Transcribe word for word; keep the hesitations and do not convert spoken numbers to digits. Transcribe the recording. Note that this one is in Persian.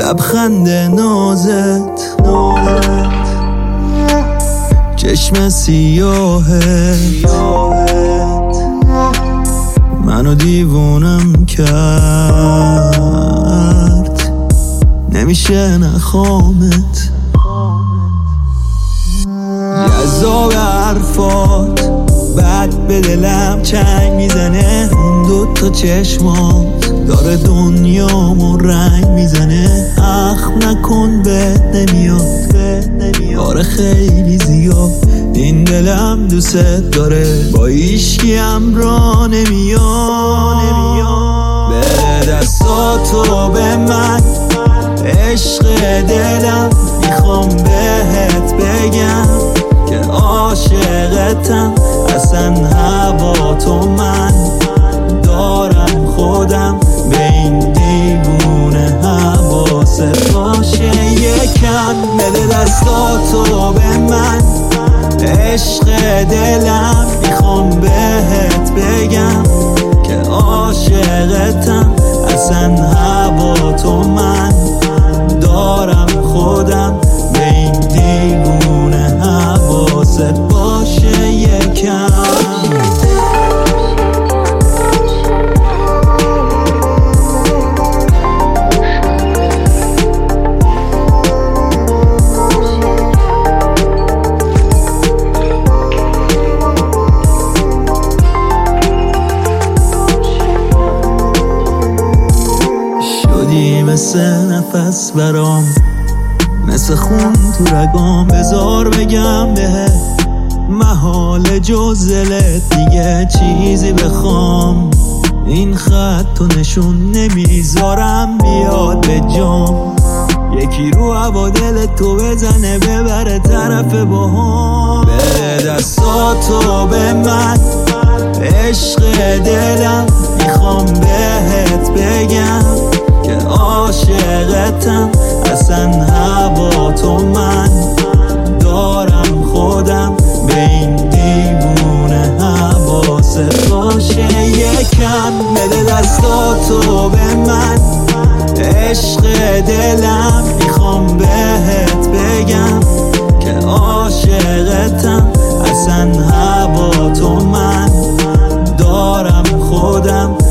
لبخند نازت نازت چشم سیاهت منو دیوونم کرد، نمیشه نخوامت. جذاب حرفات بعد به دلم چنگ میزنه، اون دوتا چشمات داره دنیامو رنگ میزنه. اخم نکن بهت نمیاد، آره خیلی زیاد این دلم دوست داره، با ایشکی همراه نمیاد. به دستاتو به من عشق دلم، میخوام بهت بگم که عاشقتم. اصلا هوا تو من دارم خودم، به این دیوونه حواست باشه یکم. بده دستاتو به من عشق دلم، میخوام بهت بگم که عاشقتم. اصلا هوا تو من دارم خودم، به این دیوونه حواست باشه یکم. شدی مثل نفس برام، مثل خون تو رگام. بذار بگم بهت محال جز دلت دیگه چیزی بخوام. این خط تو نشون نمیذارم بیاد به جام. یکی رو هوا دلت تو بزنه ببره طرف باهام. به دستاتو به من عشق دلم، میخوام بهت بگم که عاشقتم. اصلا هوا تو من دارم خودم، به این دیوونه حواست باشه یکم. بده دستاتو به من عشق دلم، میخوام بهت بگم که عاشقتم. اصلا هوا تو من دارم خودم،